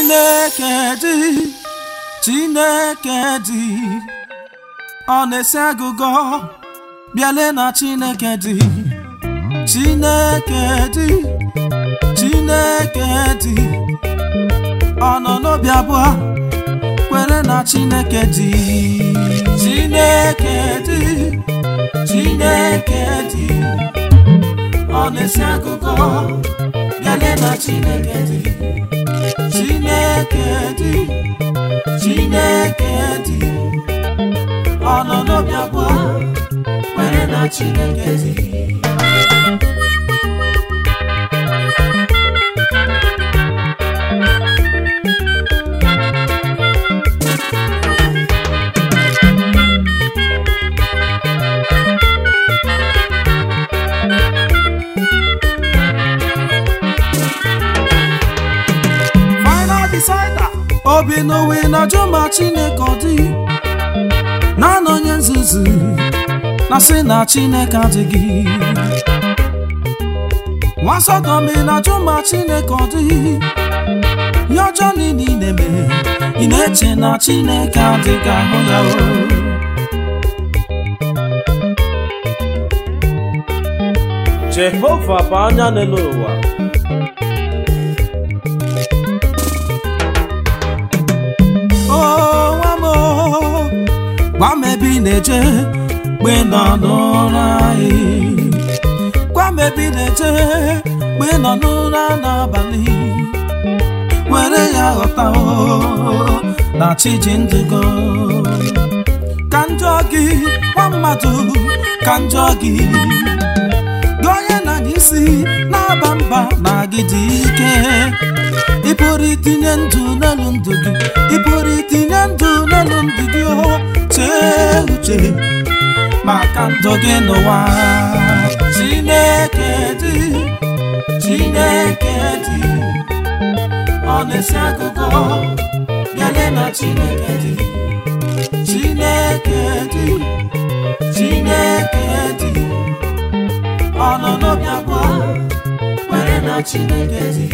Chineke dị ọ na-esi agụgọ bịale na Chineke dị ọ nọ n'obi abụọ kwere na Chineke dị ọ na-esi agụgọ bịale na Chineke dị ọ nọ n'obi abụọ kwere na Chineke dị. Obi n'owe na-ajụ ma Chineke ọ dị na-anọ onye nzuzu na sị na Chineke adịghị. Nwa Sọdọm na-ajụ ma Chineke ọ dị ihe ọjọọ niile ị na-eme ị na-eche na Chineke adịghị ahụ ya o. Jehova bụ anya n'elu ụwa. Gwa m ebe ị na-eje mgbe nọ n'ụra anyị. Gwa m ebe ị na-eje mgbe nọ n'ụra n'abalị. Were ya ghọta na chi ji ndụ go. Ka njọ gị nwa mmadụ, ka njọ gị gị onye na n'isi na-aba mba na gị dị ike. Ị pụrụ itinye ndụ n'elu ndụ gị, ị pụrụ itinye ndụ n'elu ndụ gị. Chee uche maka ndụ gị n'ụwa. Chineke dị ọ na-esi agụgọ bịale na Chineke dị ọ nọ n'obi abụọ kwere na Chineke dị.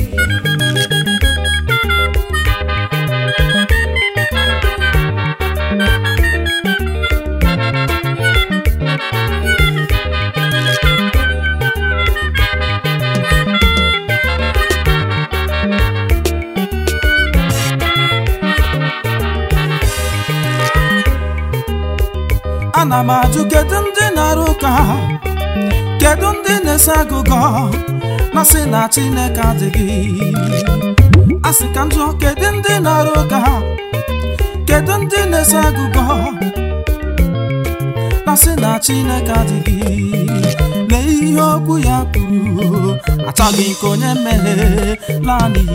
Ana m ajụ kedu ndị na-arụ ụka, kedu ndị na-ese agụgọ na sị na Chineke adịghị. Asị ka njọ kedu ndị na-arụ ụka, kedu ndị na-ese agụgọ na sị na Chineke adịghị. Lee ihe okwu ya kwuru, achọghị nke onye mmehie laa n'iyi,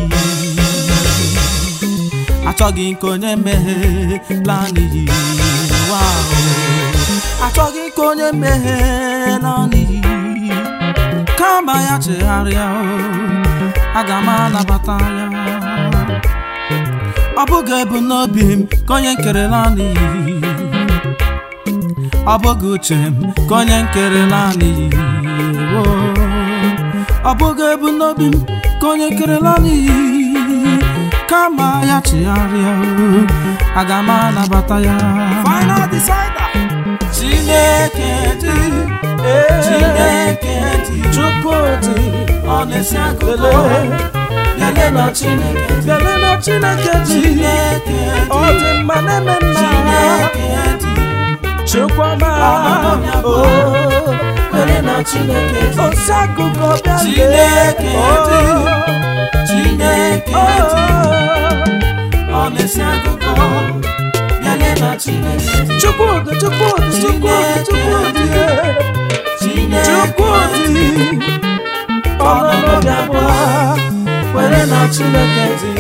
achọghị nke onye mmehie laa n'iyi. Achọghị ka onye mmehie laa n'iyi, kama ya chegharịa aga m anabata ya. Ọ bụghị ebumnobi m ka onye nkere laa n'iyi, ọ bụghị uche m ka onye nkere laa n'iyi. Ọ bụghị ebumnobi m ka onye nkere laa n'iyi, kama ya chegharịa aga m anabata ya. Final decider. Chineke dị Chukwu dị ọ na-esi agụgọ bịale na Chineke dị ọ dị mma na-eme mma. Chineke dị Chukwu ọma kwere na Chineke dị osi agụgọ bịale. Chineke dị ọ na-esi agụgọ bịale na Chineke dị. Chukwudị ọ nọ n'obi abụọ kwere na Chineke dị.